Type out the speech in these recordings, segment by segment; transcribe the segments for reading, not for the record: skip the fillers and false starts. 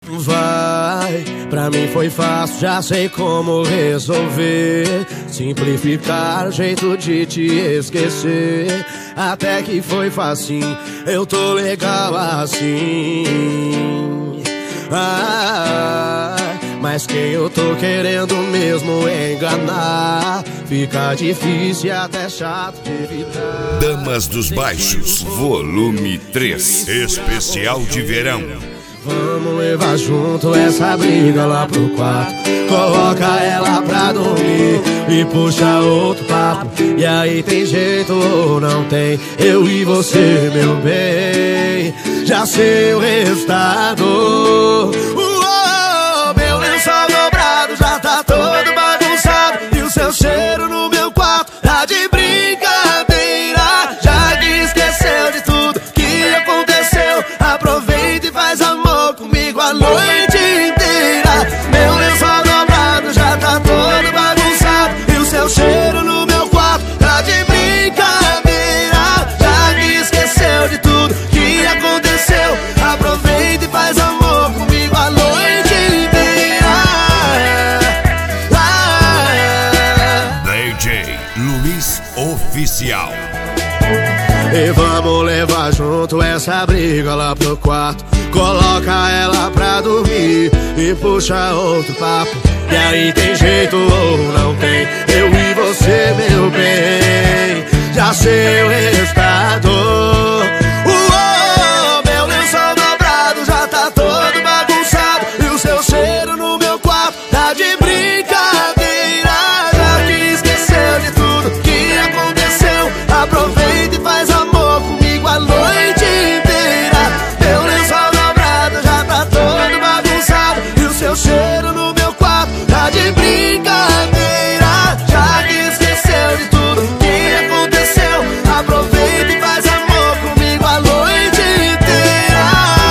Vai, pra mim foi fácil, já sei como resolver. Simplificar o jeito de te esquecer. Até que foi facinho, eu tô legal assim. Mas quem eu tô querendo mesmo enganar, fica difícil e até chato de evitar. Damas dos Baixos, volume 3, especial de verão. Vamos levar junto essa briga lá pro quarto. Coloca ela pra dormir e puxa outro papo. E aí tem jeito ou não tem? Eu e você, meu bem, já sei o resultado. Meu lençol dobrado já tá todo bagunçado. E o seu cheiro no meu quarto tá de brincadeira. Já que esqueceu de tudo que aconteceu, aproveita e faz amor comigo a noite inteira. Meu lençol dobrado já tá todo bagunçado. E o seu cheiro no meu quarto tá de brincadeira. Já que esqueceu de tudo que aconteceu, aproveita e faz amor comigo a noite inteira. DJ Luiz Oficial. E vamos levar junto essa briga lá pro quarto. Coloca ela pra dormir e puxa outro papo. E aí tem jeito ou não tem? Eu e você, meu bem, já sei o resultado. Meu lençol dobrado já tá todo bagunçado. E o seu cheiro no meu quarto tá de brincadeira. Já que esqueceu de tudo que aconteceu, aproveita e faz amor comigo a noite inteira. Meu lençol dobrado já tá todo bagunçado. E o seu cheiro no meu quarto tá de brincadeira. Já que esqueceu de tudo que aconteceu, aproveita e faz amor comigo a noite inteira.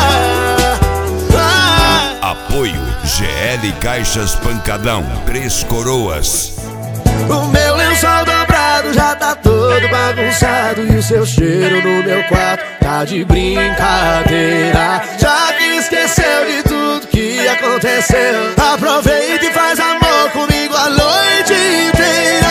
Apoio GL Caixas Pancadão, Três Coroas. O meu lençol dobrado já tá todo bagunçado. E o seu cheiro no meu quarto tá de brincadeira. Já que esqueceu de tudo que aconteceu, aproveita e faz amor comigo a noite inteira.